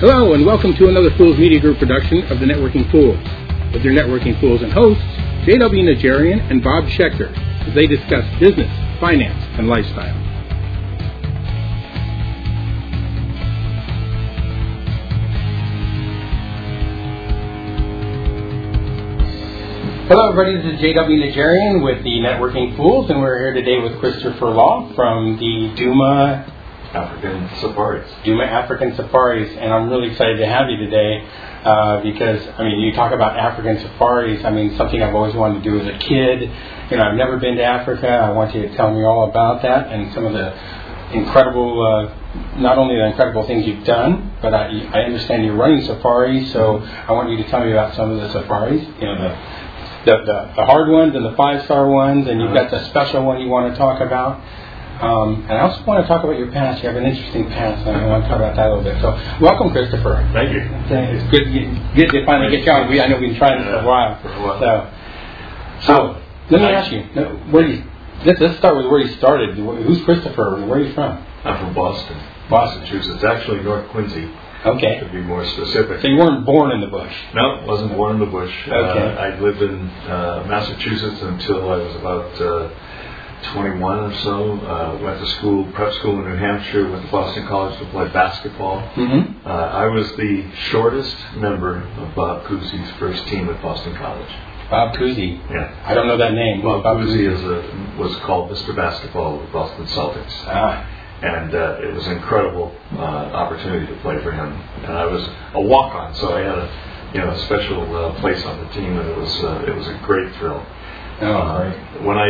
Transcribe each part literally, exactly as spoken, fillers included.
Hello, and welcome to another Fools Media Group production of the Networking Fools, with your Networking Fools and hosts, J W Najarian and Bob Schechter, as they discuss business, finance, and lifestyle. Hello, everybody. This is J W Najarian with the Networking Fools, and we're here today with Christopher Law from the Duma African Safaris. Duma African Safaris, and I'm really excited to have you today uh, because, I mean, you talk about African Safaris. I mean, something I've always wanted to do as a kid. You know, I've never been to Africa. I want you to tell me all about that and some of the incredible, uh, not only the incredible things you've done, but I, I understand you're running safaris, so I want you to tell me about some of the safaris. You know, the The, the, the hard ones and the five-star ones, and you've got the special one you want to talk about. Um, and I also want to talk about your past. You have an interesting past, and I want to talk about that a little bit. So, welcome, Christopher. Thank you. It's good, good to finally get you on. We, I know we've been trying this for a while. For a while. So, so let me ask you, where do you let's, let's start with where you started. Who's Christopher? Where are you from? I'm from Boston, Boston, Massachusetts. Actually, North Quincy. Okay. To be more specific. So you weren't born in the bush? No, wasn't born in the bush. Okay. Uh, I lived in uh, Massachusetts until I was about uh, twenty-one or so. Uh, went to school, prep school in New Hampshire, went to Boston College to play basketball. Mm-hmm. Uh, I was the shortest member of Bob Cousy's first team at Boston College. Bob Cousy. Yeah. I don't know that name. Bob, Bob Cousy Cousy is a, was called Mister Basketball with Boston Celtics. Ah. And uh, it was an incredible uh, opportunity to play for him. And I was a walk-on, so I had a you know a special uh, place on the team, and it was uh, it was a great thrill. Oh, uh, right. When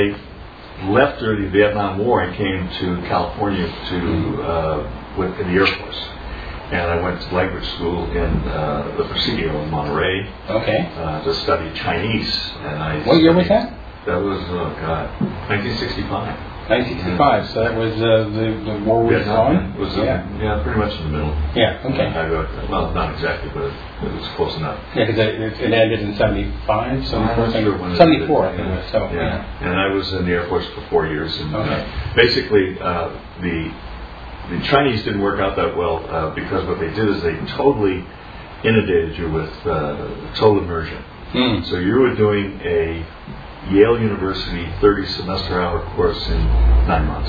I left during the Vietnam War, I came to California to uh, with in the Air Force, and I went to language school in uh, the Presidio in Monterey. Okay. Uh, to study Chinese, and I. What year was that? That was oh God, nineteen sixty-five. nineteen sixty-five, so that was uh, the, the war was on? Was yeah. Uh, yeah, pretty much in the middle. Yeah, okay. I got, well, not exactly, but it was close enough. Yeah, because it, it ended in seventy-five, seventy-four, sure seventy-four I think it was. So, yeah. yeah. And I was in the Air Force for four years. And okay. uh, basically, uh, the the Chinese didn't work out that well uh, because what they did is they totally inundated you with uh, total immersion. Mm. So you were doing a Yale University thirty semester hour course in nine months.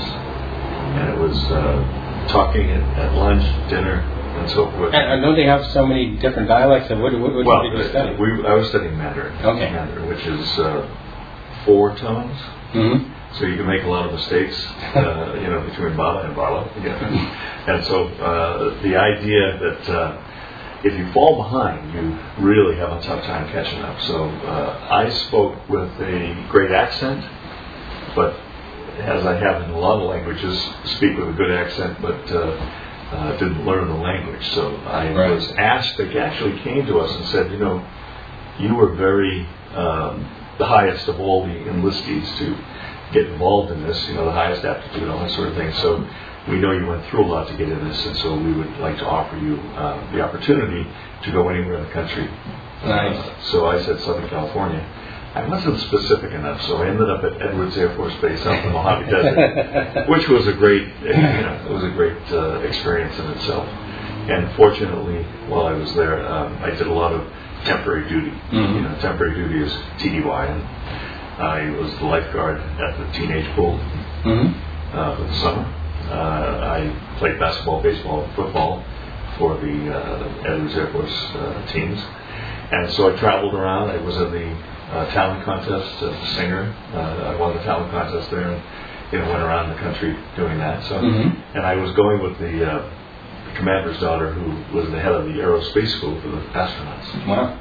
And it was uh, talking at, at lunch, dinner, and so forth. And I know they have so many different dialects. Of what, what, what well, did you study? We, I was studying Mandarin. Okay. Mandarin, which is uh, four tones. Mm-hmm. So you can make a lot of mistakes, uh, you know, between Bala and Bala. Yeah. And so uh, the idea that uh, if you fall behind, you really have a tough time catching up. So uh, I spoke with a great accent, but as I have in a lot of languages, speak with a good accent, but uh, uh, didn't learn the language. So I right. was asked, they actually came to us and said, you know, you were very, um, the highest of all the enlistees to get involved in this, you know, the highest aptitude, all that sort of thing. So we know you went through a lot to get in this, and so we would like to offer you uh, the opportunity to go anywhere in the country. Nice. Uh, so I said Southern California. I wasn't specific enough, so I ended up at Edwards Air Force Base out in the Mojave Desert, which was a great, you know, it was a great uh, experience in itself. And fortunately, while I was there, um, I did a lot of temporary duty. Mm-hmm. You know, temporary duty is T D Y, and I was the lifeguard at the teenage pool mm-hmm. uh, for the summer. Uh, I played basketball, baseball, and football for the uh, Edwards Air Force uh, teams. And so I traveled around. I was in the uh, talent contest as a singer. Uh, I won the talent contest there and you know, went around the country doing that. So, mm-hmm. And I was going with the, uh, the commander's daughter who was the head of the aerospace school for the astronauts. Wow.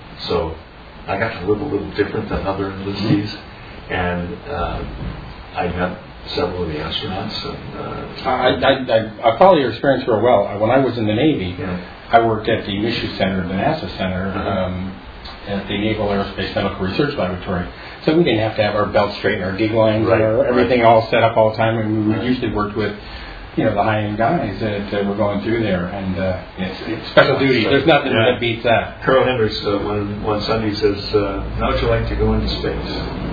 So I got to live a little different than other enlistees. Mm-hmm. And uh, I met several of the astronauts. And, uh, I, I, I, I follow your experience real well. When I was in the Navy, yeah. I worked at the Mission Center, the NASA Center, uh-huh. um, at the Naval Aerospace Medical Research Laboratory. So we didn't have to have our belts straight and our gig lines right. and our, everything right. all set up all the time. And we right. usually worked with, you know, the high-end guys that uh, were going through there. And uh, it's, it's special duty. There's nothing yeah. that beats that. Colonel Hendricks, uh, one, one Sunday says, uh, how would you like to go into space?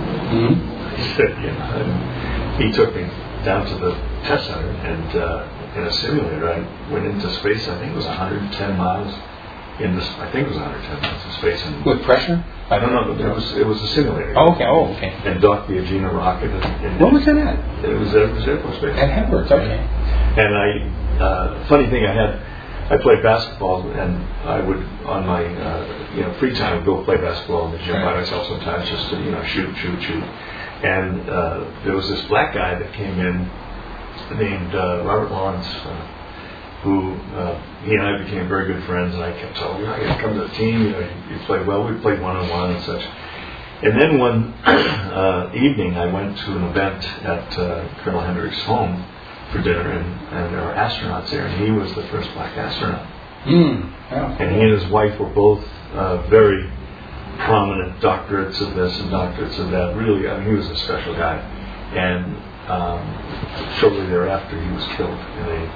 Mm-hmm. I said, yeah. And he took me down to the test center, and uh, in a simulator. I went into space. I think it was one hundred ten miles in this. I think it was one hundred ten miles in space. And with pressure? I don't know. It was it was a simulator. Oh, okay. Oh, okay. And docked the Agena rocket. And, and what was it at? It was it was Air Force Base. At Edwards. Okay. And I, uh, funny thing, I had. I played basketball, and I would, on my uh, you know free time, go play basketball in the gym by myself sometimes, just to you know shoot, shoot, shoot. And uh, there was this black guy that came in named uh, Robert Lawrence, uh, who uh, he and I became very good friends. And I kept telling him, "I got to come to the team. You know, you, you play well. We played one on one and such." And then one uh, evening, I went to an event at uh, Colonel Hendricks' home for dinner, and, and there were astronauts there, and he was the first black astronaut. Mm. Oh. And he and his wife were both uh, very prominent doctorates of this and doctorates of that. Really, I mean, he was a special guy. And um, shortly thereafter, he was killed in a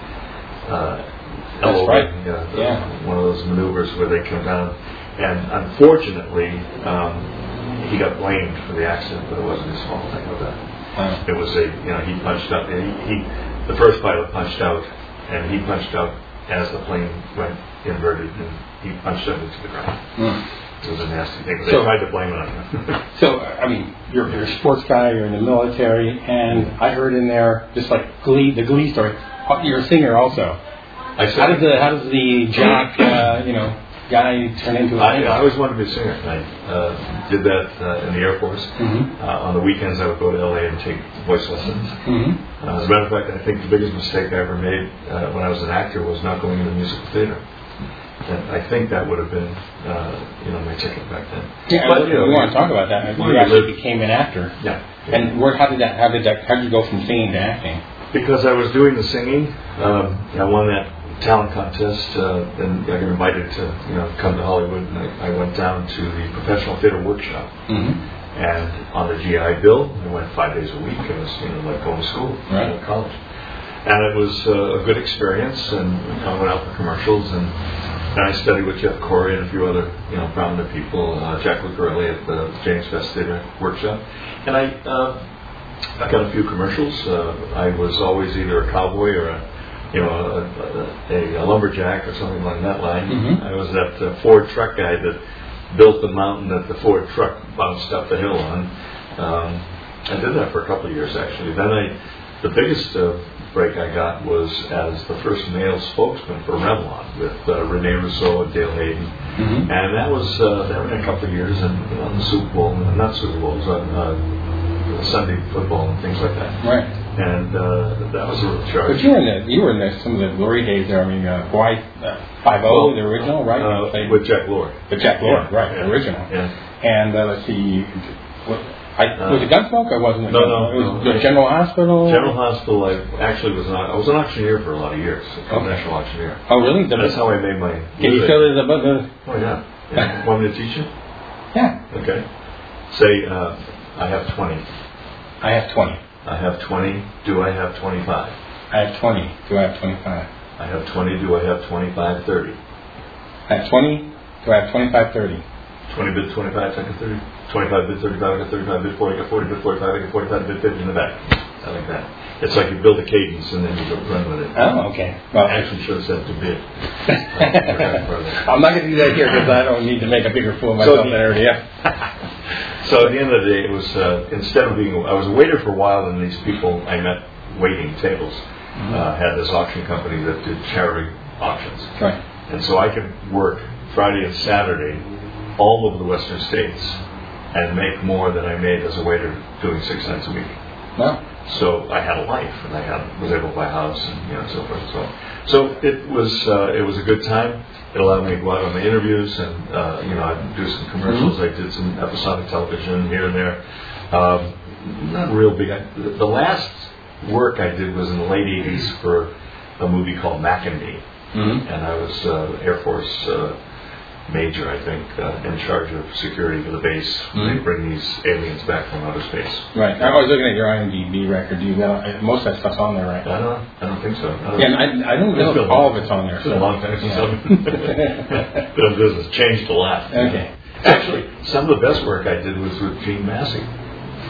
uh, That's right. uh, yeah. one of those maneuvers where they come down. And unfortunately, um, he got blamed for the accident, but it wasn't his fault. I know that. Wow. It was a, you know, he punched up. And he, he, the first pilot punched out, and he punched out as the plane went inverted, and he punched up into the ground. Mm. It was a nasty thing. They so, tried to blame it on him. So, I mean, you're, you're a sports guy, you're in the military, and I heard in there, just like Glee, the Glee story, you're a singer also. I how does the how does the jock, uh, you know, guy turn into a singer? I, I always wanted to be a singer. I uh, did that uh, in the Air Force. Mm-hmm. Uh, on the weekends, I would go to L A and take voice lessons. Mm-hmm. Uh, as a matter of fact, I think the biggest mistake I ever made uh, when I was an actor was not going into musical theater. And I think that would have been, uh, you know, my ticket back then. Yeah, but, you know, we want to talk about that. You actually live. became an actor. Yeah. And where? How did that? How did that? How did you go from singing to acting? Because I was doing the singing, um, I won that talent contest, uh, and I got invited to, you know, come to Hollywood. And I, I went down to the professional theater workshop, mm-hmm. and on the G I Bill, I went five days a week. It was, you know, like going to school, right. going to college, and it was uh, a good experience. And I went out for commercials and. And I studied with Jeff Corey and a few other, you know, prominent people, uh, Jack Lucarelli at the James Best Theater Workshop. And I, uh, I got a few commercials. Uh, I was always either a cowboy or a, you know, a, a, a lumberjack or something along that line. Mm-hmm. I was that uh, Ford truck guy that built the mountain that the Ford truck bounced up the hill on. Um, I did that for a couple of years, actually. Then I, the biggest uh, break I got was as the first male spokesman for Revlon with uh, Rene Rousseau and Dale Hayden, mm-hmm. and that was uh, that ran a couple of years, and you know, on the Super Bowl, not Super Bowls, on uh, Sunday football and things like that. Right. And uh, that was a real charge. But you were in the you were in the, some of the glory days there. I mean, uh, Hawaii uh, Five O, well, the original, right? Uh, with Jack Lord. With Jack Lord, yeah. right? Yeah. The original. Yeah. And uh, let's see. What, I, uh, was it Gunsmoke or wasn't it? No, Gunsmoke? no. It was no. the General Hospital? General Hospital, I actually was an, I was an auctioneer for a lot of years, a okay. national auctioneer. Oh, really? The, That's how I made my Can music. You show us about the... Oh, yeah. yeah. Want me to teach you? Yeah. Okay. Say, uh, I have twenty. I have twenty. I have twenty. Do I have twenty-five? I have twenty. Do I have twenty-five? I have twenty. Do I have twenty-five, thirty? I have twenty. Do I have twenty-five, thirty? twenty bid twenty-five, I got thirty. twenty-five bid thirty-five, I got thirty-five bid forty, I got forty bid forty-five, I got forty-five bid fifty in the back. I like that. It's like you build a cadence and then you go run with it. Oh, okay. Well, I actually should have said to bid. I'm not going to do that here because I don't need to make a bigger fool of myself than I already am. So at the end of the day, it was uh, instead of being, I was a waiter for a while, and these people I met waiting tables mm-hmm. uh, had this auction company that did charity auctions. Right. And so I could work Friday and Saturday all over the western states and make more than I made as a waiter doing six nights a week. Wow. So I had a life, and I had was able to buy a house, and you know, so forth and so on. So it was uh, it was a good time. It allowed me to go out on my interviews, and uh, you know, I'd do some commercials. Mm-hmm. I did some episodic television here and there. Um, not real big. I, the last work I did was in the late eighties for a movie called Mac and Me, mm-hmm. and I was uh, Air Force. Uh, major, I think, uh, in charge of security for the base. Mm-hmm. They bring these aliens back from outer space. Right. I was looking at your I M D B record. You got most of that stuff's on there, right? I don't. I don't think so. I don't yeah, I, I don't know if all of it's on there. It's been a long time since I've been in business. Changed a lot. Okay. Actually, some of the best work I did was with Gene Massey.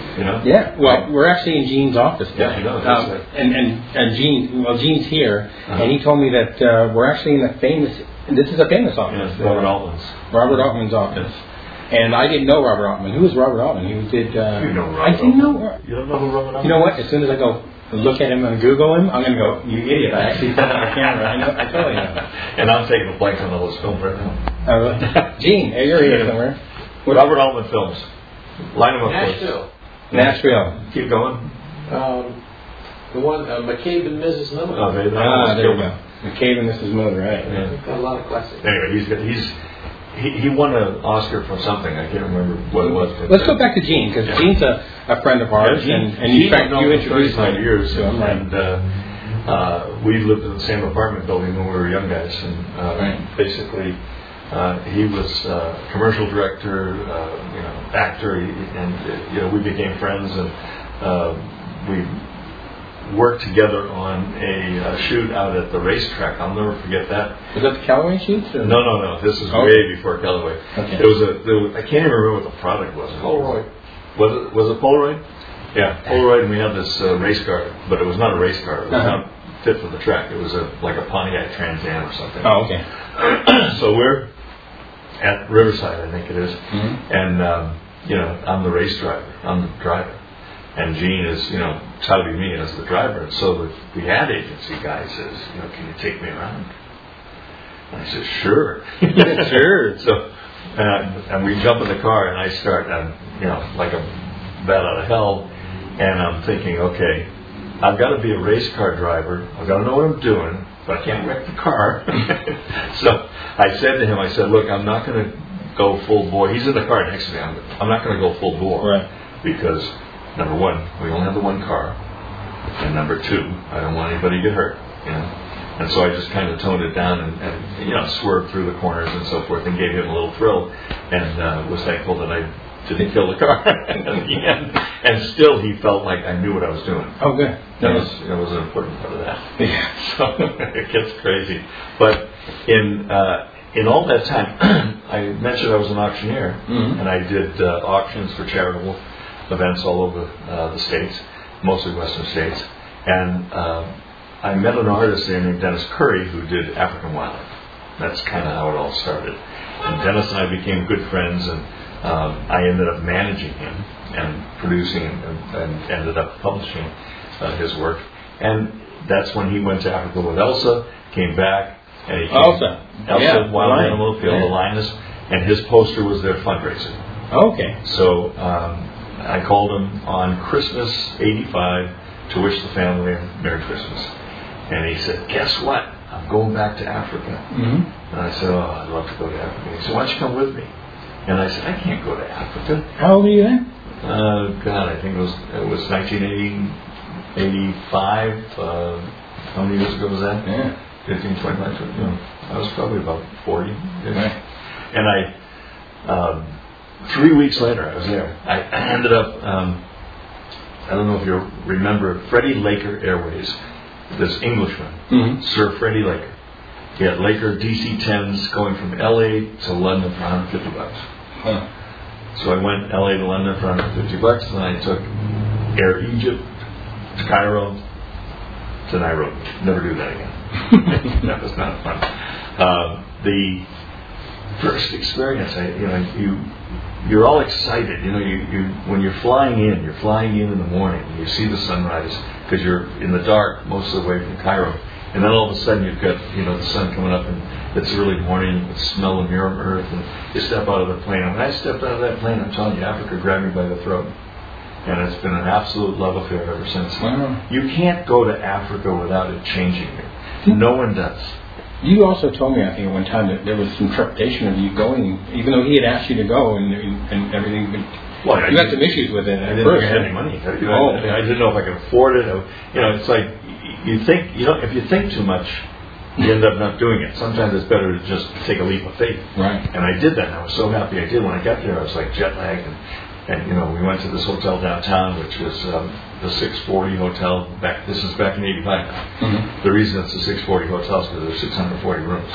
You know? Yeah. Well, we're actually in Gene's office today. Yeah, I know. Um, Right. and, and, and Gene, well, Gene's here, Uh-huh. and he told me that uh, we're actually in a famous, this is a famous office. Yeah, Robert Altman's. Robert Altman's office. And I didn't know Robert Altman. Who was Robert Altman? He did. Uh, You know Robert I didn't Altman. know. You don't know who Robert Altman is? You know what? As soon as I go look at him and Google him, I'm going to go, you idiot. I actually said it on camera. I know. I totally know. And I'm taking a blank on all those films right now. Uh, really? Gene, hey, you're here somewhere. What Robert Altman films. Line them up, please. Nashville. Nashville. Keep going. Um, the one, uh, McCabe and Missus Miller. Oh, they, Ah, there we go. McCabe and Missus Miller, right. Yeah. Got a lot of classics. Anyway, he's got, he's he, he won an Oscar for something. I can't remember what it was. But Let's go back to Gene, because Yeah. Gene's a, a friend of ours, Yeah, Gene, and, and Gene in fact, I've known you for introduced thirty-five me years, to him, right? and uh, uh, we lived in the same apartment building when we were young guys, and uh, Right. basically uh, he was uh, commercial director, uh, you know, actor, and uh, you know we became friends, and uh, we worked together on a uh, shoot out at the racetrack. I'll never forget that. Was that the Callaway shoots? Or? No, no, no. This is Oh. way before Callaway. Okay. It was a. There was, I can't even remember what the product was. Polaroid. Was it? Was it Polaroid? Yeah, Polaroid. And we had this uh, race car, but it was not a race car. It was Uh-huh. not fit for the track. It was a like a Pontiac Trans Am or something. Oh, okay. So we're at Riverside, I think it is, Mm-hmm. and um, you know I'm the race driver. I'm the driver. And Gene is, you know, touting me as the driver. And so the, the ad agency guy says, you know, can you take me around? And I said, sure. Sure. So, uh, and we jump in the car, and I start, um, you know, like a bat out of hell. And I'm thinking, okay, I've got to be a race car driver. I've got to know what I'm doing, but I can't wreck the car. So I said to him, I said, look, I'm not going to go full bore. He's in the car next to me. I'm, I'm not going to go full bore. Right. Because number one, we only have the one car, and number two, I don't want anybody to get hurt, you know. And so I just kind of toned it down and, and you know swerved through the corners and so forth, and gave him a little thrill, and uh, was thankful that I didn't kill the car at the end. And still, he felt like I knew what I was doing. Oh, good. That Yeah. was that was an important part of that. Yeah. So it gets crazy, but in uh, in all that time, I mentioned I was an auctioneer, Mhm. and I did uh, auctions for charitable events all over uh, the states, mostly western states. And uh, I met an artist there named Dennis Curry who did African Wildlife. That's kind of how it all started. And Dennis and I became good friends, and um, I ended up managing him and producing and, and ended up publishing uh, his work. And that's when he went to Africa with Elsa, came back, and he came, Elsa. Elsa, Yeah, Wild right. Animal, Field Yeah. of Linus, and his poster was their fundraiser. Okay. So um, I called him on Christmas eighty-five to wish the family a Merry Christmas. And he said, guess what? I'm going back to Africa. Mm-hmm. And I said, oh, I'd love to go to Africa. He said, why don't you come with me? And I said, I can't go to Africa. How old were you then? Uh, God, I think it was it was nineteen eighty-five. Uh, how many years ago was that? Yeah. fifteen, twenty-five, twenty, you know, I was probably about forty. Right. And I, um, three weeks later, I was there. I, I ended up, um, I don't know if you remember, Freddie Laker Airways, this Englishman, Mm-hmm. Sir Freddie Laker. He had Laker D C tens going from L A to London for one hundred fifty bucks. Huh. So I went L A to London for one hundred fifty bucks, and I took Air Egypt to Cairo to Nairobi. Never do that again. That was not fun. Uh, the first experience, I, you know, you you're all excited. You know, you, you when you're flying in, you're flying in in the morning, and you see the sunrise because you're in the dark most of the way from Cairo, and then all of a sudden you've got you know the sun coming up, and it's early morning, and the smell of your earth, and you step out of the plane. And when I stepped out of that plane, I'm telling you, Africa grabbed me by the throat. And it's been an absolute love affair ever since. Wow. You can't go to Africa without it changing you. No one does. You also told me, I think, at one time that there was some trepidation of you going, even though he had asked you to go and and everything. But Well, I you had didn't- some issues with it I at didn't first. think I had right? any money. I, you know, Oh, I, okay. I didn't know if I could afford it. I, you know, it's like you think. You know, if you think too much, you end up not doing it. Sometimes it's better to just take a leap of faith. Right. And I did that. And I was so happy I did. When I got there, I was like jet lagged, and, and you know, we went to this hotel downtown, which was um, the six forty Hotel. Back this is back in eighty-five now. Mm-hmm. The reason it's the six forty Hotel is because there's six hundred forty rooms.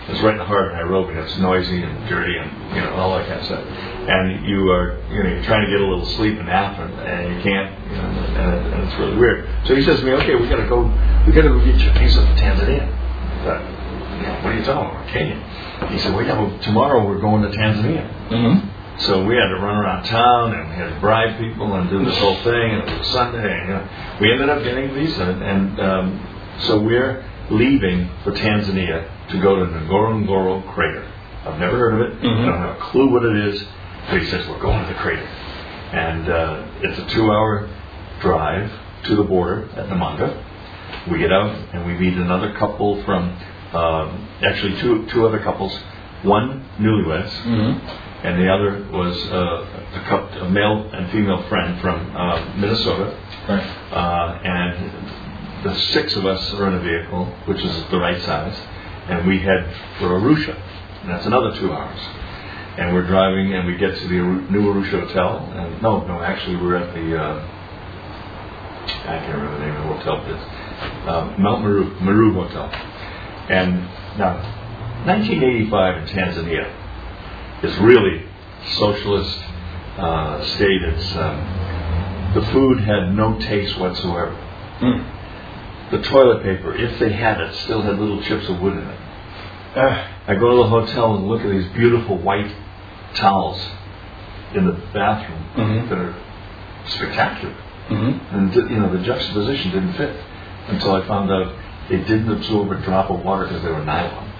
It's right in the heart of Nairobi. It's noisy and dirty and you know all that kind of stuff. And you are you know you're trying to get a little sleep and nap and, and you can't. You know, and, and it's really weird. So he says to me, "Okay, we got to go. We got to go get your visa for Tanzania." I thought, you know, what are you talking about, Kenya? He said, "Well, yeah, well, tomorrow we're going to Tanzania." Mm-hmm. So we had to run around town and we had to bribe people and do this whole thing. And it was Sunday. And, you know, we ended up getting a visa, and um, so we're leaving for Tanzania to go to Ngorongoro Crater. I've never heard of it. Mm-hmm. I don't have a clue what it is. But he says we're going to the crater, and uh, it's a two-hour drive to the border at Namanga. We get out and we meet another couple from, um, actually two two other couples, one newlyweds. Mm-hmm. And the other was uh, a, couple, a male and female friend from uh, Minnesota. Right. Uh, and the six of us are in a vehicle, which is the right size, and we head for Arusha. And that's another two hours. And we're driving, and we get to the Aru- New Arusha Hotel. And no, no, actually, we're at the, uh, I can't remember the name of the hotel, but it's uh, Mount Meru, Meru Hotel. And now, nineteen eighty-five in Tanzania. It's really socialist uh, state. It's um, the food had no taste whatsoever. Mm. The toilet paper, if they had it, still had little chips of wood in it. Uh, I go to the hotel and look at these beautiful white towels in the bathroom mm-hmm. that are spectacular, mm-hmm. and you know the juxtaposition didn't fit until I found out they didn't absorb a drop of water because they were nylon.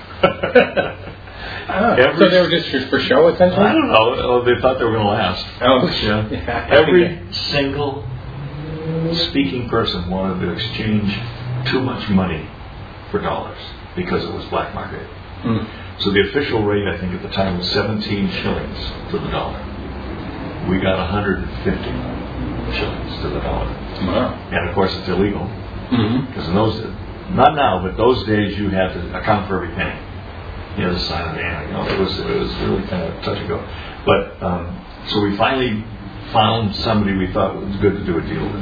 Oh, Every, so they were just for show, essentially? I don't know. Oh, they thought they were going to last. Oh, yeah. yeah. Every single speaking person wanted to exchange too much money for dollars because it was black market. Mm. So the official rate, I think, at the time was seventeen shillings to the dollar. We got one hundred fifty shillings to the dollar. Wow. And of course, it's illegal because mm-hmm. in those, not now, but those days, you had to account for every penny. You know, the sign of the hand. You know, it was it was really kind of touch and go. But um, so we finally found somebody we thought was good to do a deal with,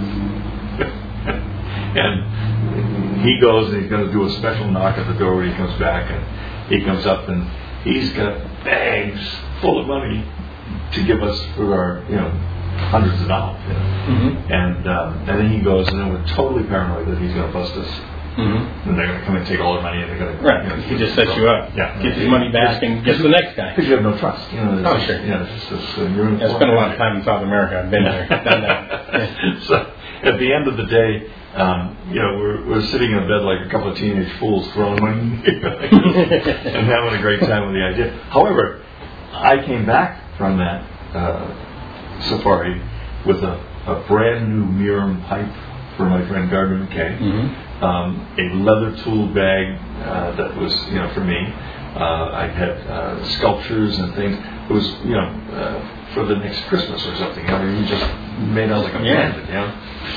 and he goes and he's going to do a special knock at the door when he comes back, and he comes up and he's got bags full of money to give us for our you know hundreds of dollars. You know? mm-hmm. And um, and then he goes and then we're totally paranoid that he's going to bust us. Mm-hmm. And they're going to come and take all their money, and they're going to right. You know, he just sets you up. Yeah, gets his money back and gets the next guy. Because you have no trust. You know, oh sure. Yeah, it's just, uh, you're in I spent a lot of time in South America. I've been there, done that. So at the end of the day, um, you know, we're we're sitting in a bed like a couple of teenage fools throwing money and having a great time with the idea. However, I came back from that uh, safari with a, a brand new Miram pipe for my friend Gardner McKay. Mm-hmm. Um, a leather tool bag uh, that was, you know, for me. Uh, I had uh, sculptures and things. It was, you know, uh, for the next Christmas or something. I mean, you just made out like a bandit, you know.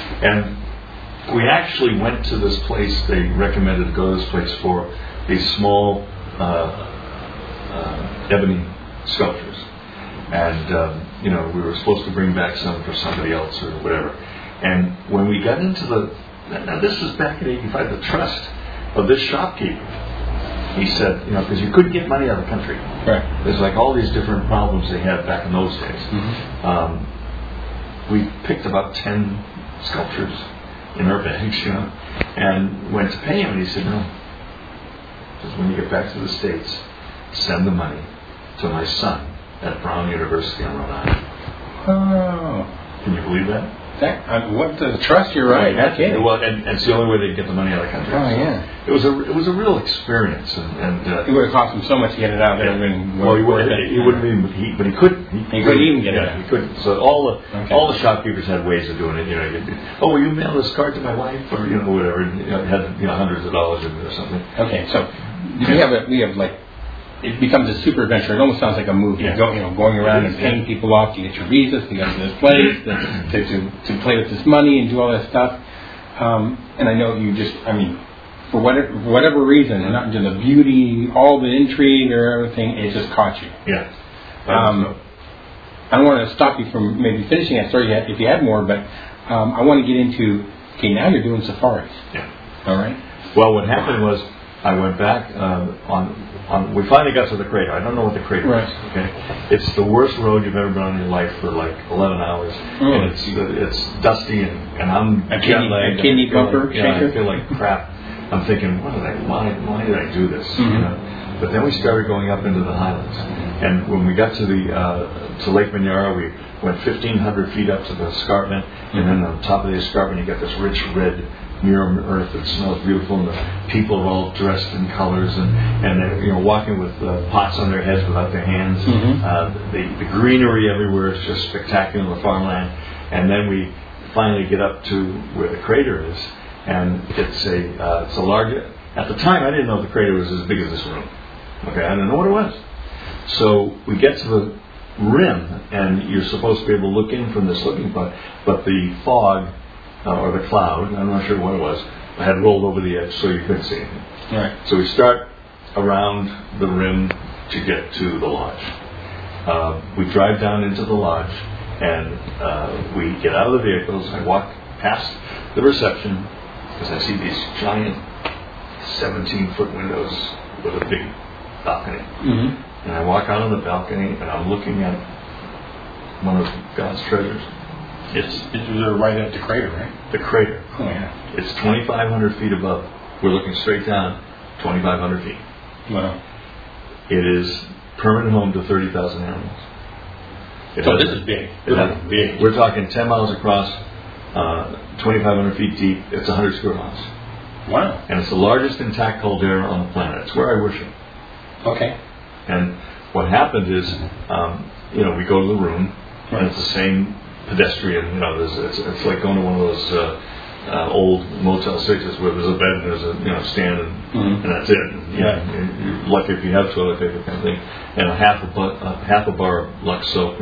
And we actually went to this place. They recommended to go to this place for these small uh, uh, ebony sculptures. And, um, you know, we were supposed to bring back some for somebody else or whatever. And when we got into the Now, this is back in eighty-five, the trust of this shopkeeper. He said, you know, because you couldn't get money out of the country. Right. There's like all these different problems they had back in those days. Mm-hmm. Um, we picked about ten sculptures in our bags, you know, and went to pay him, and he said, no. Because when you get back to the States, send the money to my son at Brown University on Rhode Island. Oh. Can you believe that? That, uh, what the trust? You're right. Not kidding. Well, and, and it's the only way they get the money out of the country. Oh so yeah. It was a it was a real experience, and, and uh, it would have cost him so much to get it out. That yeah. Been well, he, would, he wouldn't even, but he, but he couldn't. He, he couldn't even get yeah, it out. He couldn't. So all the okay. all the shopkeepers had ways of doing it. You know, you'd, oh, will you mail this card to my wife, or you know, whatever. And, you know, it had you know hundreds of dollars in it or something. Okay, so we have a we have like. It becomes a super adventure. It almost sounds like a movie. Yeah. Go, you know, going around and paying people off to get your visas, to go to this place, to, to, to, to play with this money and do all that stuff. Um, and I know you just, I mean, for whatever, for whatever reason, and not just the beauty, all the intrigue or everything, it just caught you. Yeah. Um, I don't want to stop you from maybe finishing that story yet, if you had more, but um, I want to get into, okay, now you're doing safaris. Yeah. All right? Well, what happened was, I went back um, on on. We finally got to the crater. I don't know what the crater right. is. Okay, it's the worst road you've ever been on in your life for like eleven hours, mm. and it's it's dusty, and, and I'm a jet lagged. A kidney bumper. Like, yeah, I feel like crap. I'm thinking, what did I? Why? Why did I do this? Mm-hmm. You know? But then we started going up into the highlands, and when we got to the uh, to Lake Minyara, we went fifteen hundred feet up to the escarpment, mm-hmm. and then on top of the escarpment, you get this rich red Muir earth that smells beautiful, and the people are all dressed in colors, and and they're, you know, walking with uh, pots on their heads without their hands. Mm-hmm. Uh, the the greenery everywhere is just spectacular, the farmland, and then we finally get up to where the crater is, and it's a uh, it's a large. At the time, I didn't know the crater was as big as this room. Okay, I didn't know what it was. So we get to the rim, and you're supposed to be able to look in from this looking point, but the fog. Uh, or the cloud, I'm not sure what it was, I had rolled over the edge so you couldn't see anything. Right. So we start around the rim to get to the lodge. Uh, we drive down into the lodge, and uh, we get out of the vehicles. I walk past the reception, because I see these giant seventeen-foot windows with a big balcony. Mm-hmm. And I walk out on the balcony, and I'm looking at one of God's treasures. It's, it's right at the crater, right? The crater. Oh, yeah. It's twenty-five hundred feet above. We're looking straight down, twenty-five hundred feet. Wow. It is permanent home to thirty thousand animals. It so has, this is big. It has, is big. We're talking ten miles across, uh, twenty-five hundred feet deep. It's one hundred square miles. Wow. And it's the largest intact caldera on the planet. It's where I worship. Okay. And what happened is, um, you know, we go to the room, right. and it's the same pedestrian, you know, there's, it's, it's like going to one of those uh, uh, old Motel sixes where there's a bed and there's a, you know, stand and, mm-hmm. and that's it. And, you yeah. know, you're lucky if you have toilet paper kind of thing. And a half a, bu- a half a bar of Lux soap.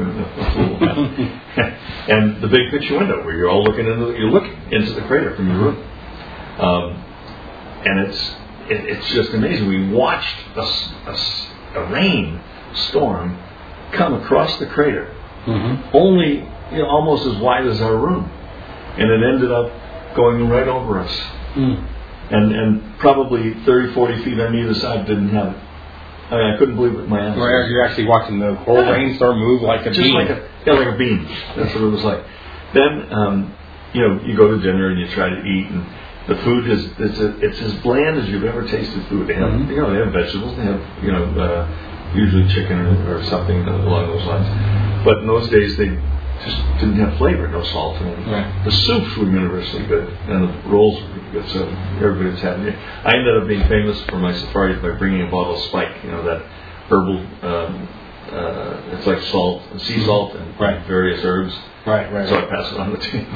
And the big picture window where you're all looking into the, you're looking into the crater from your room. Um, and it's it, it's just amazing. We watched a, a, a rain storm come across the crater. Mm-hmm. Only You know, almost as wide as our room, and it ended up going right over us, mm. and and probably thirty, forty feet on either side didn't have it. I mean, I couldn't believe it. My eyes. Where you're actually watching the whole yeah. rainstorm move like a just beam. like a yeah, like a beam. That's what it was like. Then um, you know, you go to dinner and you try to eat, and the food is it's a, it's as bland as you've ever tasted food. They have mm-hmm. you know they have vegetables. They have you know uh, usually chicken or, or something along those lines. But in those days they just didn't have flavor, no salt in it. Right. The soups were universally good, and the rolls were really good, so everybody was happy. I ended up being famous for my safaris by bringing a bottle of Spike, you know, that herbal, um, uh, it's like salt, sea salt, and right. various herbs. Right, right. So I passed it on the team.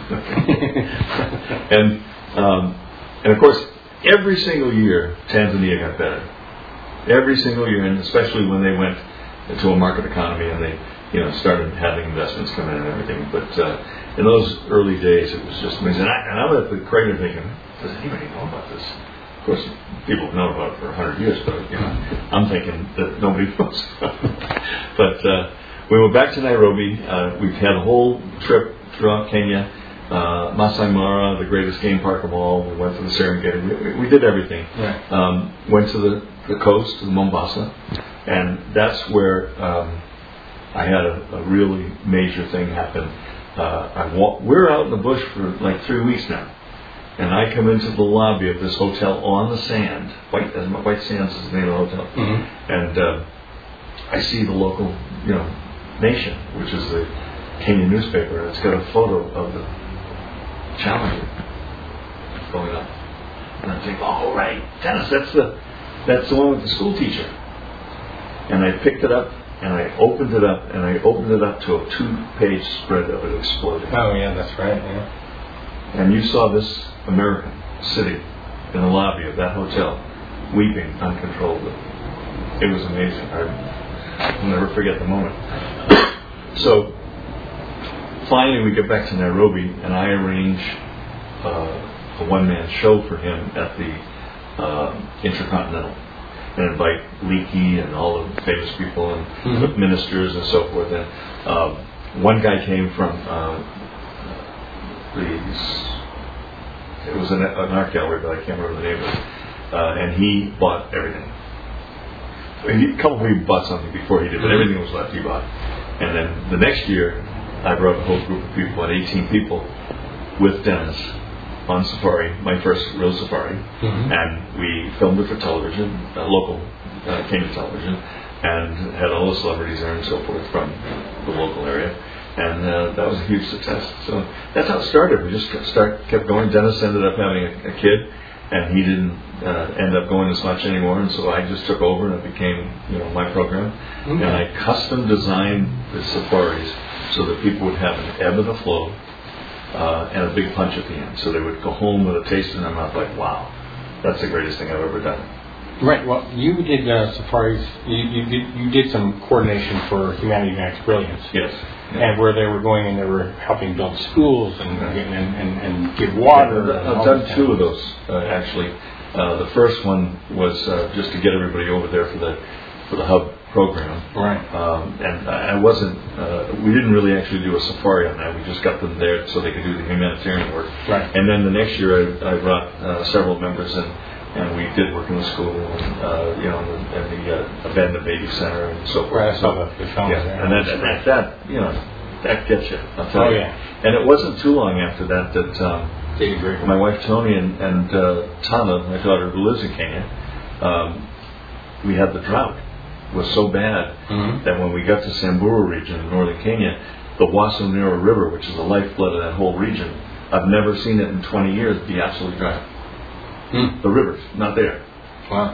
and, um, and of course, every single year, Tanzania got better. Every single year, and especially when they went into a market economy and they you know, started having investments come in and everything. But uh, in those early days, it was just amazing. And, I, and I'm at the crater thinking, does anybody know about this? Of course, people have known about it for a hundred years, but you know, I'm thinking that nobody knows. But uh, we went back to Nairobi. Uh, we've had a whole trip throughout Kenya. Uh, Masai Mara, the greatest game park of all. We went to the Serengeti. We, we did everything. Right. Um, went to the, the coast, to Mombasa, and that's where. Um, I had a, a really major thing happen. Uh, I wa- we're out in the bush for like three weeks now, and I come into the lobby of this hotel on the sand. White, uh, White Sands is the name of the hotel, mm-hmm. and uh, I see the local, you know, Nation, which is the Kenyan newspaper, and it's got a photo of the Challenger going up, and I'm thinking, oh right, Dennis, that's the that's the one with the school teacher, and I picked it up. And I opened it up, and I opened it up to a two-page spread of it exploding. Oh, yeah, that's right, yeah. And you saw this American sitting in the lobby of that hotel, weeping uncontrollably. It was amazing. I, I'll never forget the moment. So, finally we get back to Nairobi, and I arrange uh, a one-man show for him at the uh, Intercontinental. And invite Leakey and all the famous people and mm-hmm. ministers and so forth. And uh, one guy came from uh, these. It was an, an art gallery, but I can't remember the name of it. uh, and he bought everything. He, a couple of people bought something before he did, but everything was left he bought. And then the next year, I brought a whole group of people, about eighteen people, with Dennis on safari, my first real safari, mm-hmm. and we filmed it for television, uh, local uh, Kenya television, and had all the celebrities there and so forth from the local area. And uh, that was a huge success. So that's how it started. We just kept, start, kept going. Dennis ended up having a, a kid, and he didn't uh, end up going as much anymore. And so I just took over, and it became, you know, my program. Okay. And I custom designed the safaris so that people would have an ebb and a flow uh, and a big punch at the end. So they would go home with a taste in their mouth, like, "Wow, that's the greatest thing I've ever done." Right. Well, you did uh, safaris. You, you did you did some coordination for Humanity Unites Brilliance. Yes. Yeah. And where they were going and they were helping build schools and and, and, and, and give water. Yeah, I've done two of those uh, actually. Uh, the first one was uh, just to get everybody over there for the for the hub program. Right. Um, and I wasn't. Uh, we didn't really actually do a safari on that. We just got them there so they could do the humanitarian work. Right. And then the next year, I, I brought uh, several members in. And we did work in the school, and, uh, you know, and the uh, abandoned baby center and so forth. Right, I saw so, the, the films yeah, there. and that, that, that, you know, that gets you. I'll tell oh, you. yeah. And it wasn't too long after that that um, my wife Tony and, and uh, Tana, my daughter who lives in Kenya, um, we had the drought. It was so bad mm-hmm. that when we got to Samburu region in northern Kenya, the Wasonero River, which is the lifeblood of that whole region, I've never seen it in twenty years be absolutely dry. Mm. The river's not there. Wow.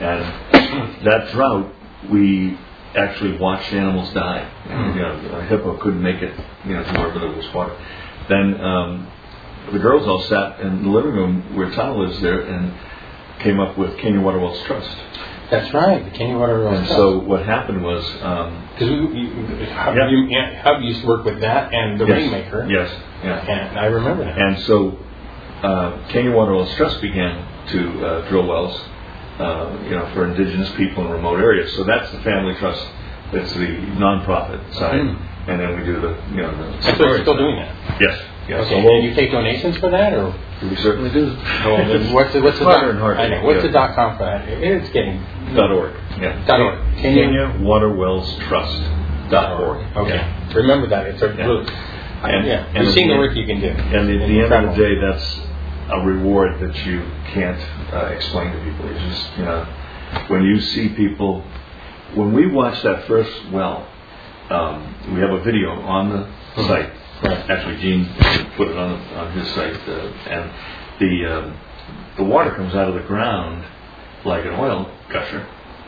And that drought, we actually watched animals die. Mm. You know, a hippo couldn't make it, you know, to wherever there was water. Then um, the girls all sat in the living room where Tana lives there and came up with Kenya Water Wells Trust. That's right, the Kenya Water Wells and Trust. So what happened was... Because um, you, you, Hub, yeah. you, Hub used to work with that and the yes. Rainmaker. Yes. Yeah. And I remember that. And so... Uh, Kenya Water Wells Trust began to uh, drill wells, uh, you know, for indigenous people in remote areas. So that's the family trust. That's the non-profit side, mm. and then we do the, you know, the. So you're still doing that? Yes. Yes. Okay. And you take donations for that, or we certainly do. Well, then what's the what's the dot, I know, what's yeah. the dot com for that? It's getting dot org. Yeah. Dot org. Kenya, Kenya Water Wells Trust. Dot org. Okay. Yeah. Remember that. It's a yeah. really. And, yeah. and We've seen the work you can do. And at the end of the day, that's a reward that you can't uh, explain to people. It's just, you know, when you see people, when we watch that first well, um, we have a video on the mm-hmm. site. Right. Actually, Gene put it on on his site, uh, and the um, the water comes out of the ground like an oil gusher,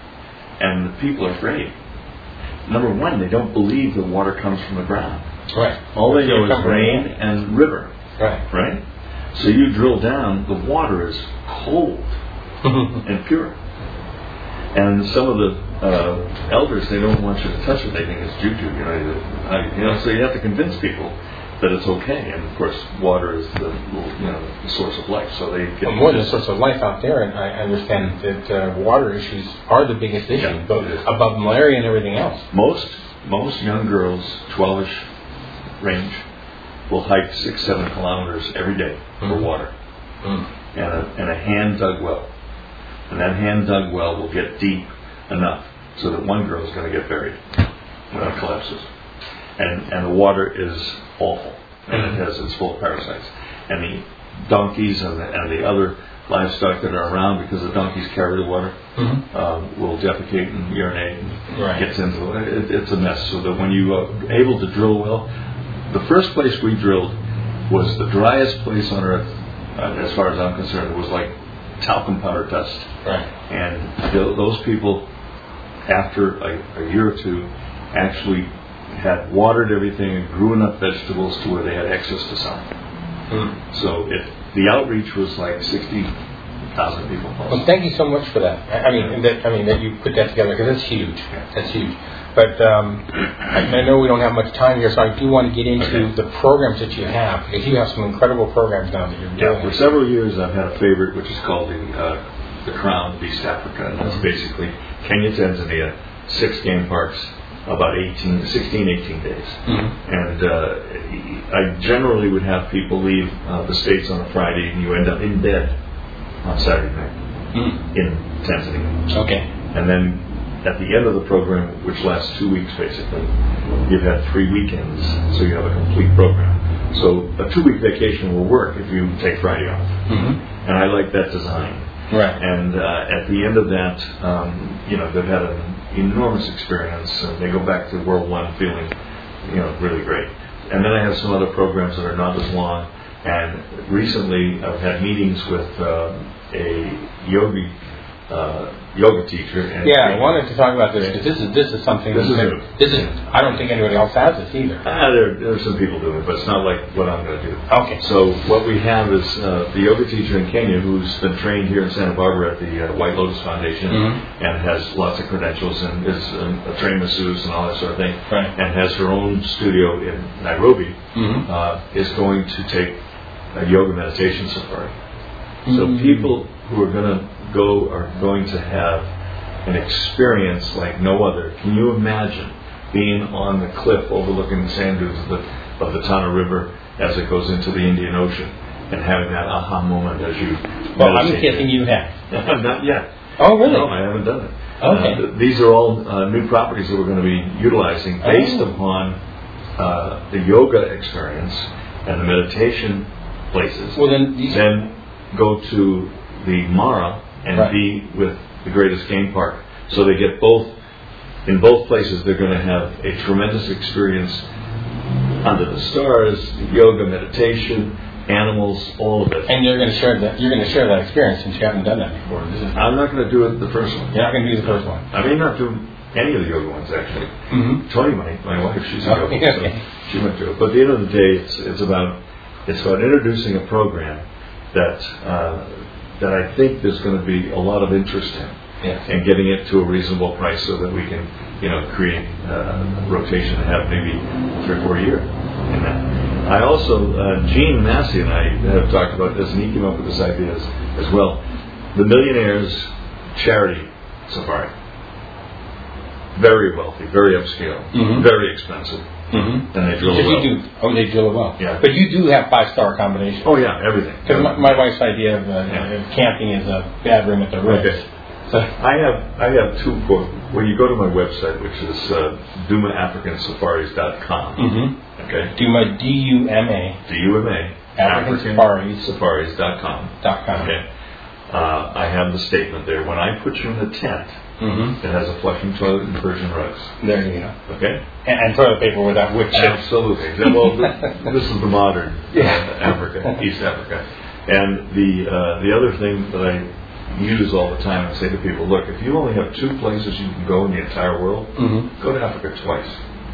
and the people are afraid. Number one, they don't believe the water comes from the ground. Right. All they know is rain and river. Right. Right. So you drill down, the water is cold and pure. And some of the uh, elders, they don't want you to touch it. They think it's juju, you know. You know, so you have to convince people that it's okay. And of course, water is the, you know, the source of life. So they get well, more than the source of life out there. And I understand that uh, water issues are the biggest issue, yeah, both above malaria and everything else. Most most young girls, twelve-ish range, will hike six, seven kilometers every day for mm. water, mm. and a and a hand dug well, and that hand dug well will get deep enough so that one girl is going to get buried when it collapses, and and the water is awful, and mm. it has it's full of parasites, and the donkeys and the, and the other livestock that are around, because the donkeys carry the water, mm-hmm. um, will defecate and urinate and right. gets into it. it. It's a mess. So that when you are able to drill well. The first place we drilled was the driest place on earth, uh, as far as I'm concerned. It was like talcum powder dust. Right. And th- those people, after a, a year or two, actually had watered everything and grew enough vegetables to where they had excess to sell. Mm. So it, the outreach was like sixty thousand people. Well, thank you so much for that. I, I mean, that, I mean that you put that together, because that's huge. That's huge. But um, I, I know we don't have much time here, so I do want to get into okay. the programs that you have, because you have some incredible programs now that you're doing. Yeah, for several years I've had a favorite, which is called the uh, the Crown of East Africa, and that's mm-hmm. basically Kenya, Tanzania, six game parks, about eighteen, sixteen, eighteen days. Mm-hmm. And uh, I generally would have people leave uh, the States on a Friday, and you end up in bed on Saturday night. mm. in Tanzania. Okay. And then at the end of the program, which lasts two weeks basically, you've had three weekends, so you have a complete program. So a two-week vacation will work if you take Friday off. Mm-hmm. And I like that design. Right. And uh, at the end of that, um, you know, they've had an enormous experience, and they go back to World One feeling, you know, really great. And then I have some other programs that are not as long. And recently, I've had meetings with uh, a yogi uh, yoga teacher. And yeah, I wanted to talk about this because this is this is something. This is that, new. This is. I don't think anybody else has this either. Ah, there, there are some people doing it, but it's not like what I'm going to do. Okay. So what we have is uh, the yoga teacher in Kenya who's been trained here in Santa Barbara at the uh, White Lotus Foundation mm-hmm. and has lots of credentials and is a, a trained masseuse and all that sort of thing. Right. And has her own studio in Nairobi. Mm-hmm. Uh, is going to take a yoga meditation safari. Mm-hmm. So people who are going to go are going to have an experience like no other. Can you imagine being on the cliff overlooking the sand dunes of the, of the Tana River as it goes into the Indian Ocean and having that aha moment as you Well, I'm meditate? guessing you have. Not yet. Oh, really? No, I haven't done it. Okay. Uh, these are all uh, new properties that we're going to be utilizing based oh. upon uh, the yoga experience and the meditation places. Well, then, these then go to the Mara and right. be with the greatest game park. So they get both, in both places they're going to have a tremendous experience under the stars, yoga, meditation, animals, all of it. And you're going to share that. You're going to share that experience since you haven't done that before. This is, I'm not going to do it the first one. You're not going to do the first one. I may not do any of the yoga ones actually. Mm-hmm. Tony might, my wife, she's a oh, yoga, okay. so she might do it. But at the end of the day, it's it's about it's about introducing a program that uh, that I think there's going to be a lot of interest in. Yes. And getting it to a reasonable price so that we can, you know, create uh, rotation and have maybe three or four a year in that. I also, uh, Gene Massey and I have talked about this, and he came up with this idea as, as well. The Millionaires Charity Safari. Very wealthy, very upscale, mm-hmm. very expensive. Mm-hmm. And they drill a well. You do. Oh, they drill a well. Yeah. But you do have five-star accommodations. Oh, yeah, everything. Because my, my wife's idea of uh, yeah. camping is a bad room at the Ritz. Okay. I have I have two quotes. When you go to my website, which is uh, Duma African Safaris dot com, mm-hmm. okay, Duma D U M A D U M A African Safaris dot com dot com. Okay, uh, I have the statement there. When I put you in the tent, mm-hmm. it has a flushing toilet and Persian rugs. There you go. Okay, and, and toilet paper without wood chips. Absolutely. Well, this, this is the modern yeah. uh, Africa, East Africa, and the uh, the other thing that I use all the time and say to people, look, if you only have two places you can go in the entire world, mm-hmm. go to Africa twice.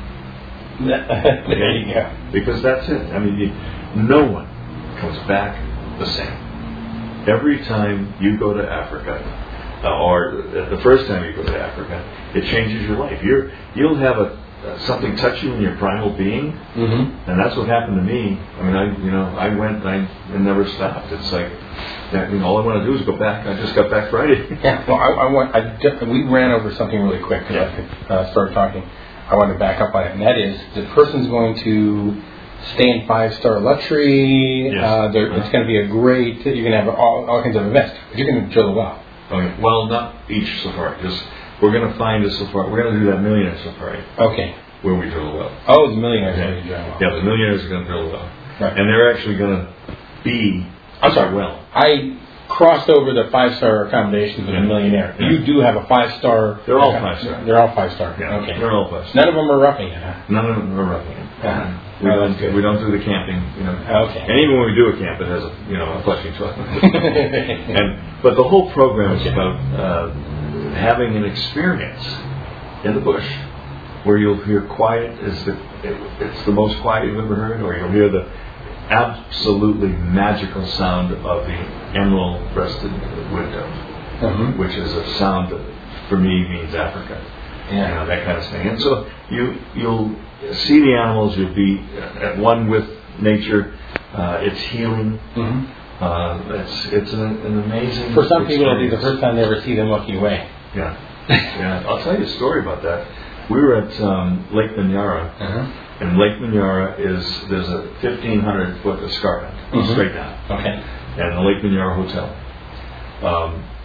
There you go. Because that's it. I mean, you, no one comes back the same. Every time you go to Africa, uh, or the first time you go to Africa, it changes your life. You're, you'll have a Uh, something touch you in your primal being, mm-hmm. and that's what happened to me. I mean, I you know I went and I and never stopped. It's like, I mean, all I want to do is go back. I just got back Friday. Yeah. Well, I, I want. I just, we ran over something really quick because yeah. I could uh, start talking. I want to back up on it, and that is the person's going to stay in five-star luxury. Yes. Uh, there, uh-huh. It's going to be a great. You're going to have all, all kinds of events, but you're going to drill a well. Okay. Well, not each safari. Just we're going to find a safari. We're going to do that millionaire safari. Okay. Where we drill a well. Oh, the millionaires okay. are going to drill a well. Yeah, the millionaires are going to drill a well. Right. And they're actually going to be. I'm sorry. Well, I crossed over the five-star accommodations of yeah. the millionaire. Yeah. You do have a five-star. They're all five-star. They're all five-star. Yeah. Okay. They're all five-star. None of them are roughing it, huh? None of them are roughing it. Uh-huh. We, oh, don't, we don't do the camping, you know. Okay. And even when we do a camp, it has a, you know, a flushing toilet. and but the whole program is okay. about uh, having an experience in the bush where you'll hear quiet is the it, it's the most quiet you've ever heard, or you'll hear the absolutely magical sound of the emerald-breasted wood dove, mm-hmm. which is a sound that for me means Africa. Yeah. You know, that kind of thing. And so you you'll see the animals, you'll be at one with nature. Uh, it's healing. Mm-hmm. Uh, it's it's an, an amazing. For some experience. people, it'll be the first time they ever see them looking away. Yeah, yeah. I'll tell you a story about that. We were at um, Lake Manyara, uh-huh. and Lake Manyara is there's a fifteen hundred foot escarpment mm-hmm. straight down. Okay. And the Lake Manyara Hotel. Um,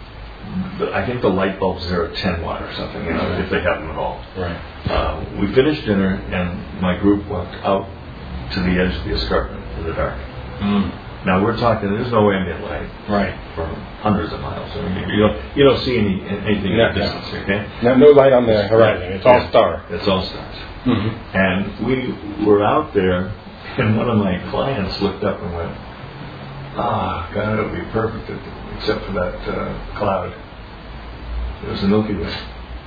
the, I think the light bulbs there are ten watt or something, you know, right. if they have them at all. Right. Uh, we finished dinner, and my group walked out to the edge of the escarpment in the dark. Mm. Now we're talking. There's no ambient light, right, for hundreds of miles. I mean, you don't you don't see any anything yeah, in the distance. Yeah. Okay. No, no light on the horizon. It's all yeah. star. It's all stars. Mm-hmm. And we were out there, and one of my clients looked up and went, "Ah, God, it would be perfect except for that uh, cloud. It was the Milky Way."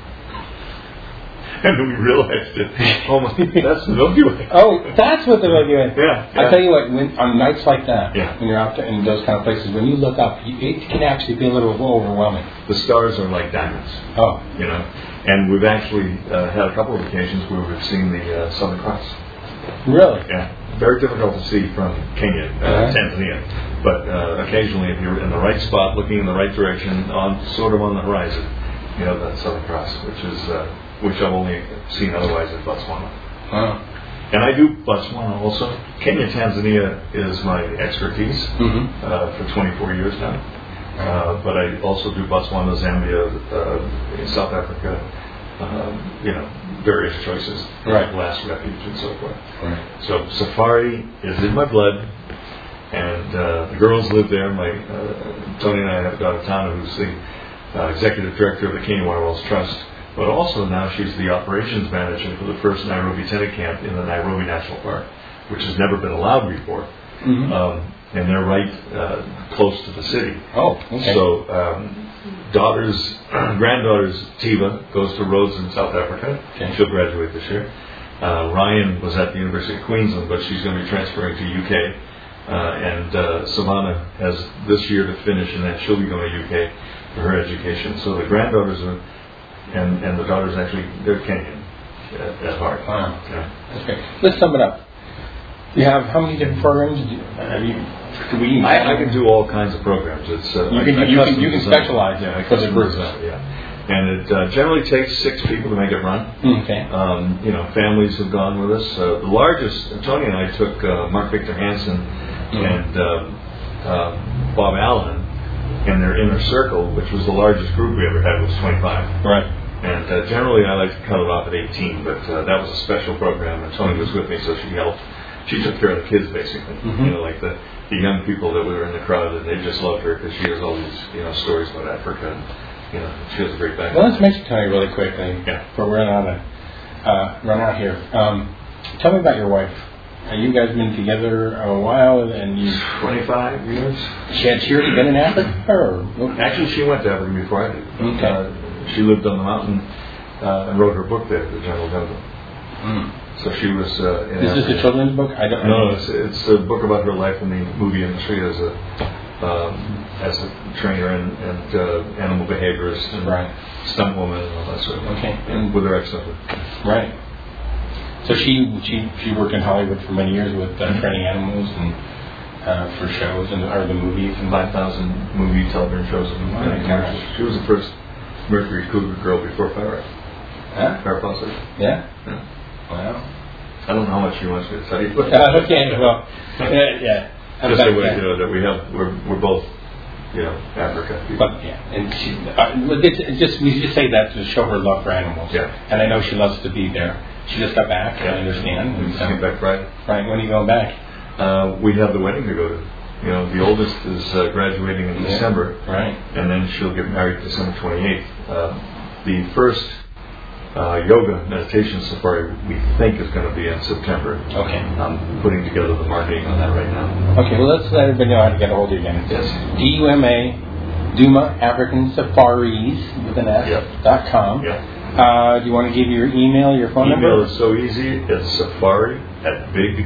And then we realized it. Oh my, that's the Milky Way. Oh, that's what the Milky Way. Yeah, yeah. I tell you what, when, on nights like that, yeah. when you're out there in those kind of places, when you look up, you, it can actually be a little overwhelming. The stars are like diamonds. Oh, you know, and we've actually uh, had a couple of occasions where we've seen the uh, Southern Cross. Really? Yeah. Very difficult to see from Kenya, uh, uh-huh. Tanzania, but uh, occasionally, if you're in the right spot, looking in the right direction, on sort of on the horizon, you know that Southern Cross, which is. Uh, which I've only seen otherwise in Botswana. Huh. And I do Botswana also. Kenya, Tanzania is my expertise mm-hmm. uh, for twenty-four years now. Uh, but I also do Botswana, Zambia, uh, South Africa, um, you know, various choices, right. Last Refuge and so forth. Right. So safari is in my blood, and uh, the girls live there. My uh, Tony and I have a daughter, Tana, who's the uh, executive director of the Kenya Waterworlds Trust. But also now she's the operations manager for the first Nairobi tenant camp in the Nairobi National Park, which has never been allowed before. Mm-hmm. Um, and they're right uh, close to the city. Oh, okay. So um, daughters, granddaughter's Tiva goes to Rhodes in South Africa. Okay. She'll graduate this year. Uh, Ryan was at the University of Queensland, but she's going to be transferring to U K. Uh, and uh, Savannah has this year to finish, and then she'll be going to U K for her education. So the granddaughters are... And, and the daughters actually, they're Kenyan at, at heart. Wow. Yeah. That's great. Let's sum it up. You have how many different programs? Do you, have you, do we, I, I can do all kinds of programs. It's uh, You can, I, I you can, you can specialize yeah, for the groups. Yeah. And it uh, generally takes six people to make it run. Okay. Um, you know, families have gone with us. Uh, the largest, Tony and I took uh, Mark Victor Hansen mm-hmm. and um, uh, Bob Allen in their inner circle, which was the largest group we ever had, was twenty-five. Right. And uh, generally I like to cut it off at eighteen, but uh, that was a special program, and Tony was with me, so she helped. She took care of the kids, basically. Mm-hmm. You know, like the, the young people that were in the crowd, and they just loved her because she has all these, you know, stories about Africa, and, you know, she has a great background. Well, let's mention Tony really quickly. Yeah. Before we run out of, uh, run out here. Um, tell me about your wife. Uh, you guys been together a while, and you twenty-five years. She had she already been in Africa, or actually she went to Africa before I did. Okay. Uh, she lived on the mountain uh, and wrote her book there, The General Dental. Mm. So she was. Uh, in Is Africa. this a children's book? I don't. No, it's, it's a book about her life in the movie industry as a um, as a trainer and, and uh, animal behaviorist and right. stunt woman and all that sort of thing. Okay. And with her ex-husband. Right. So she she she worked in Hollywood for many years with uh, training animals and uh, for shows and or the movies and five thousand movie television shows and oh my gosh. She was the first Mercury Cougar girl before Farrah. Huh? Farrah Fawcett. Yeah. Yeah. Wow. I don't know how much she wants me to tell you. But uh, okay. Well. Uh, yeah. Just the way you know that we have we're we're both you know Africa people. But yeah, and she uh, it's just we just say that to show her love for animals. Yeah. And I know she loves to be there. She just got back. Yeah. I understand. We just came back Friday. Right. When are you going back? Uh, we have the wedding to go to. You know, the oldest is uh, graduating in yeah. December. Right. And then she'll get married December twenty-eighth. Uh, the first uh, yoga meditation safari we think is going to be in September. Okay. I'm putting together the marketing on that right now. Okay. Well, let's let everybody know how to get a hold of you again. Yes. D U M A, Duma African Safaris with an S yep. dot com. Yeah. Uh, do you want to give your email, your phone email number? Email is so easy. It's safari at big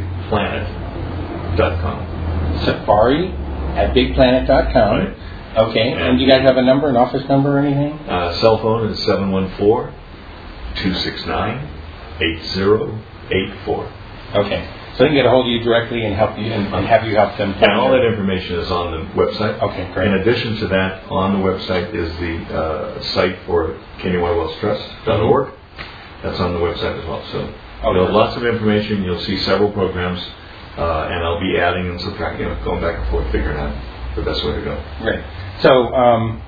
planet dot com. Safari at big planet dot com. Right. Okay. And, and do you guys have a number, an office number or anything? Uh, cell phone is seven one four, two six nine, eight zero eight four. Okay. So they can get a hold of you directly and help you and, and have you help them. And all that information is on the website. Okay, great. In addition to that, on the website is the uh, site for Kenya Waterworlds Trust dot org. Mm-hmm. That's on the website as well. So okay. You'll have lots of information. You'll see several programs, uh, and I'll be adding and subtracting, you know, going back and forth, figuring out the best way to go. Great. So um,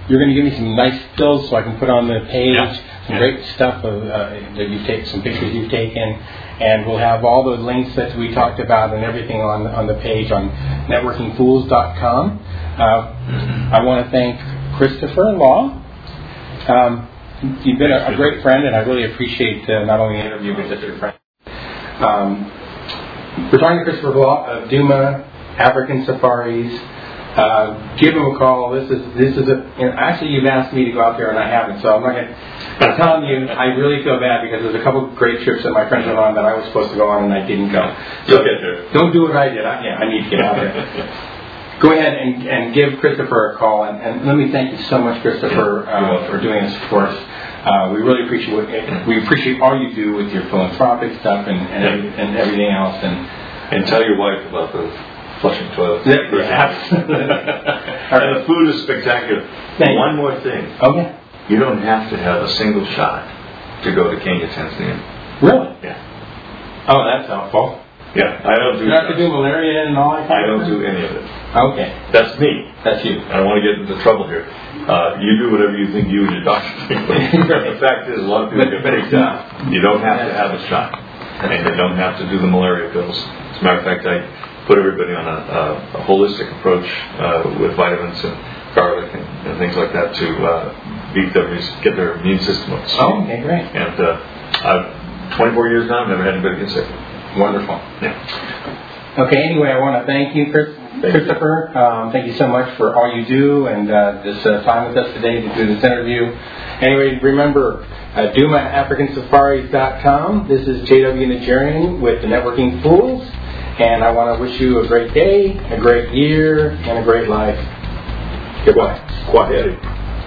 you're going to give me some nice stills so I can put on the page, Yeah. some yeah. great stuff of, uh, that you've taken, some pictures you've taken, and we'll have all the links that we talked about and everything on on the page on networking fools dot com. Uh, I want to thank Christopher Law. Um, you've been a, a great friend, and I really appreciate uh, not only the interview but just your friend. Um, we're talking to Christopher Law of Duma African Safaris. Uh, give him a call. This is this is a. You know, actually, you've asked me to go out there, and I haven't. So I'm not going. I'm telling you, I really feel bad because there's a couple of great trips that my friends went on that I was supposed to go on and I didn't go. So get there. Don't do what I did. I, yeah, I need to get out there. Go ahead and, and give Christopher a call, and, and let me thank you so much, Christopher, uh, for doing this for us. Uh, we really appreciate what, we appreciate all you do with your philanthropic stuff and and, every, and everything else. And and tell your wife about the flushing toilets. Yeah, absolutely. And the food is spectacular. Thank One you. more thing. Okay. You don't have to have a single shot to go to Kenya, Tanzania. Really? Yeah. Oh, that's helpful. Yeah, I don't do You have to shots. do malaria and all that? I don't do any of it. Okay. That's me. That's you. I don't want to get into trouble here. Uh, you do whatever you think you and your doctor think. The fact is, a lot of people get faked out. You don't have to have a shot. And you don't have to do the malaria pills. As a matter of fact, I put everybody on a, a, a holistic approach uh, with vitamins and garlic and, and things like that to uh, beat their, get their immune system up. Oh, okay, great. And uh, I've twenty-four years now, I've never had anybody get sick. Wonderful. Yeah. Okay, anyway, I want to thank you, Chris, Christopher. Um, thank you so much for all you do and uh, this uh, time with us today to do this interview. Anyway, remember, uh, Duma African Safaris dot com. This is J W Nigerian with the Networking Fools. And I want to wish you a great day, a great year, and a great life. Goodbye. Kwaheri.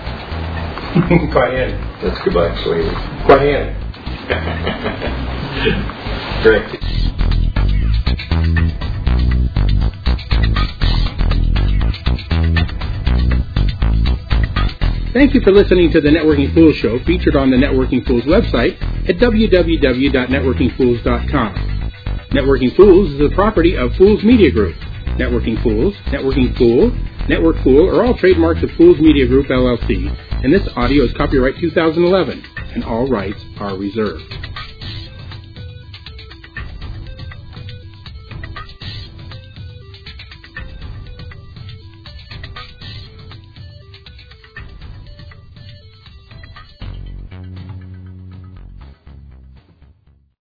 Kwaheri. That's goodbye, Swahili. Kwaheri. Great. Thank you for listening to the Networking Fools Show, featured on the Networking Fools website at w w w dot networking fools dot com. Networking Fools is a property of Fools Media Group. Networking Fools, Networking Fool, Network Fool are all trademarks of Fools Media Group, L L C, and this audio is copyright two thousand eleven, and all rights are reserved.